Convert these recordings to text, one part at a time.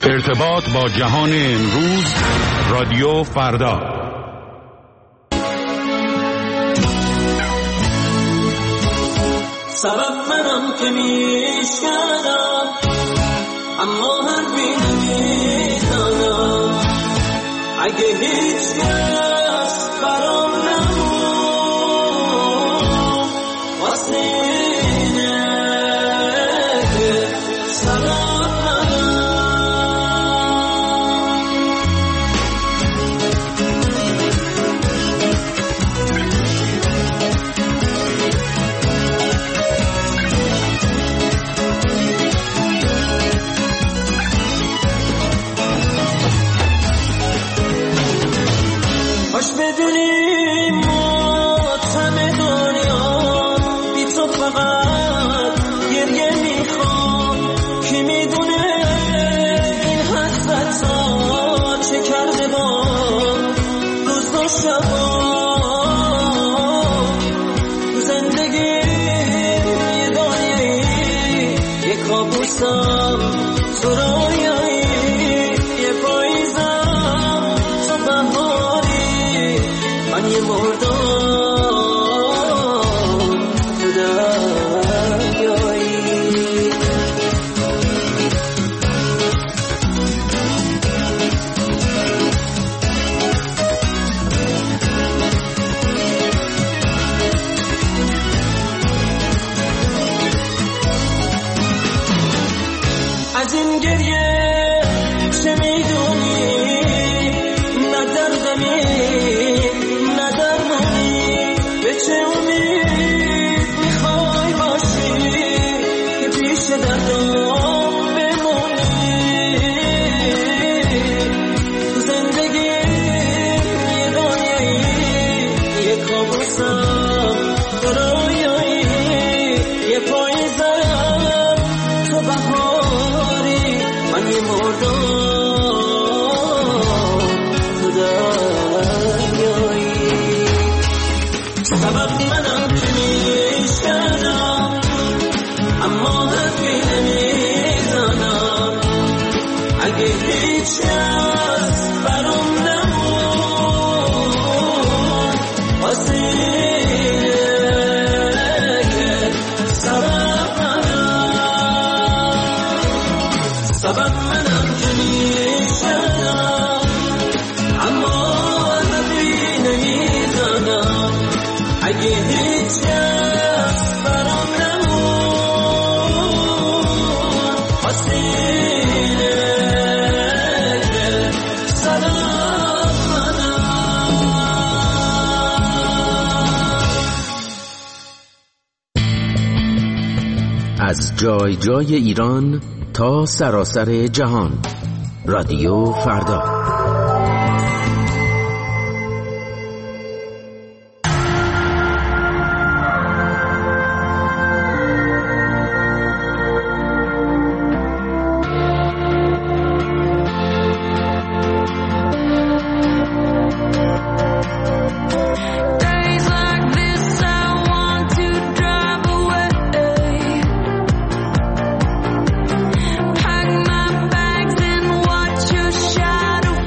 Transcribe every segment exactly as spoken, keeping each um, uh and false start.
ارتباط با جهان امروز، رادیو فردا. سبب منم که میشکنم اما حرفی نمیزنم. اگه هیچ کس برام نمون واسه اینه که سبب باش بدونی ماتم دنیا بی تو فقط گریه میخوام. کی میدونه این حسرت ها چه کرده با روز و شبا. تو زندگی یه دنیایی یه کابوسم تو رویایی یه پاییزم تو بهاری من یه مردم تو دریایی. از این گریه چه میدونی؟ نه دردمی نه درمانی. به چه امید میخوای باشی که پیش دردم بمونی؟ تو زندگی یه دنیایی یه کابوسم تو رویایی یه پاییزم تو بهاری من یه مردم تو دریایی. سبب منم که میشکنم اما حرفی نمیزنم. اگه هیچ کس برام نمون واسه اینه که سبب منم. سبب منم که میشکنم اما حرفی نمیزنم. اگه هیچ کس برام نمون واسه اینه که سبب منم. از جای جای ایران تا سراسر جهان، رادیو فردا. Shadow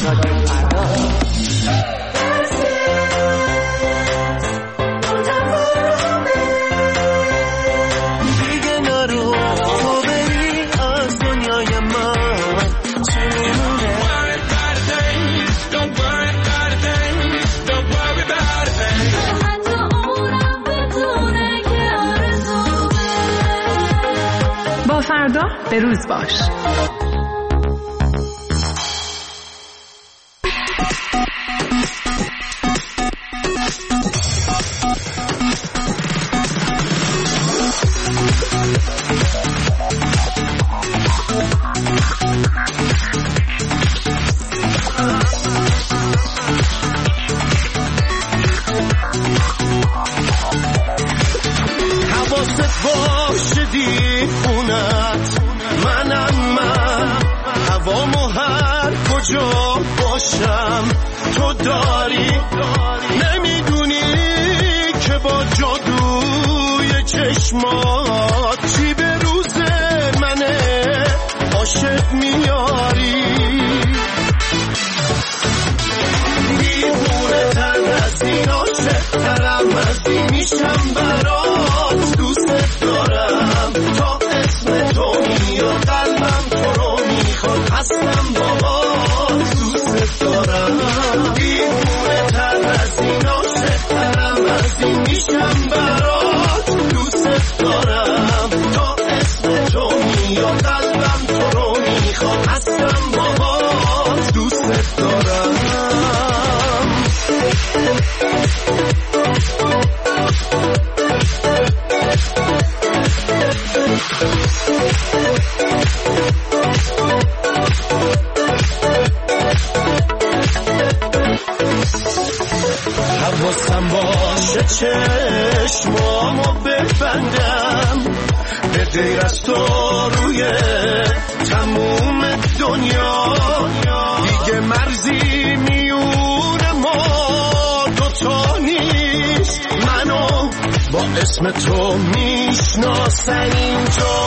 رادیو فردا. فردا به روز باش. حواست باشه دیوونت منم من، هوامو هر کجا باشم تو داری، نمیدونی که با جادوی چشمات چی به روز منه عاشق میاری. دیوونه تر از این عاشق ترم از این میشم برات، دوست دارم تا اسم تو میاد قلبم تو رو میخواد، هستم باهات دوست دارم. دیوونه تر از این عاشق ترم از این میشم برات، دوست دارم تا اسم تو میاد قلبم تو رو میخواد، هستم باهات دوست دارم. حواسم باشه چشمامو ببندم، به غیر از تو روی تموم دنیا دیگه مرزی میونه ما دوتا نیست، منو با اسم تو میشناسن اینجا.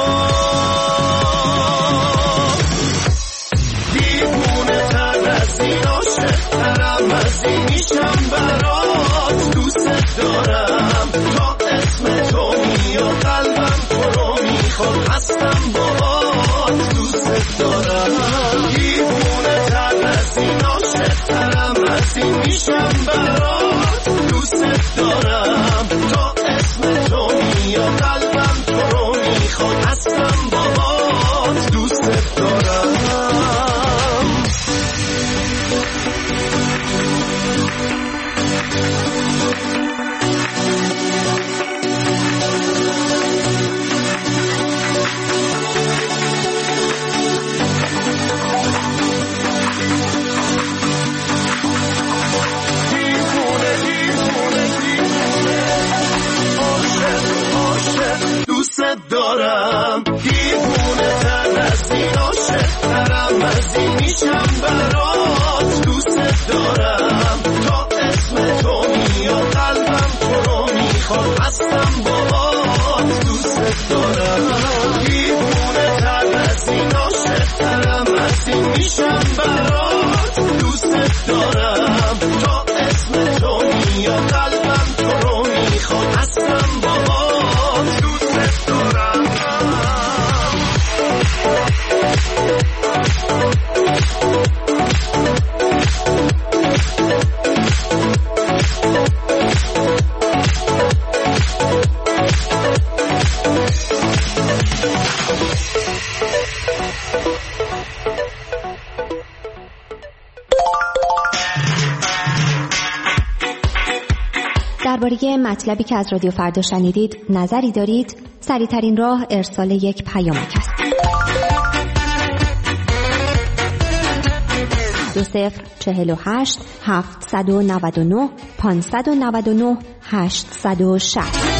دیوونه تر از این عاشق ترم از این میشم برات، دوست دارم تا اسم تو میاد قلبم تو رو میخواد، هستم باهات دوست دارم. دیوونه تر از این عاشق ترم از این میشم برات، دوست دارم تا اسم تو میاد قلبم تو رو میخواد، هستم باهات دوست دارم. دارم دیوونه تر از این عاشق ترم از این میشم برات، دوست دارم تا اسم تو میاد قلبم تو رو میخواد، هستم باهات دوست دارم. دیوونه تر از این عاشق ترم از این میشم برات، دوست دارم تا اسم تو میاد قلبم تو رو میخواد، هستم باهات دوست دارم. درباره مطلبی که از رادیو فردا شنیدید نظری دارید؟ سریع‌ترین راه ارسال یک پیامک است. دو صفر چهل و هشت هفتصد و نود و نه پانصد و نود و نه هشتصد و شصت.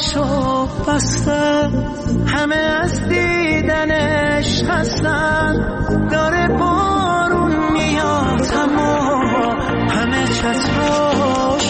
چشاشو بسته، همه از دیدنش خستن، داره بارون میاد اما همه چتراش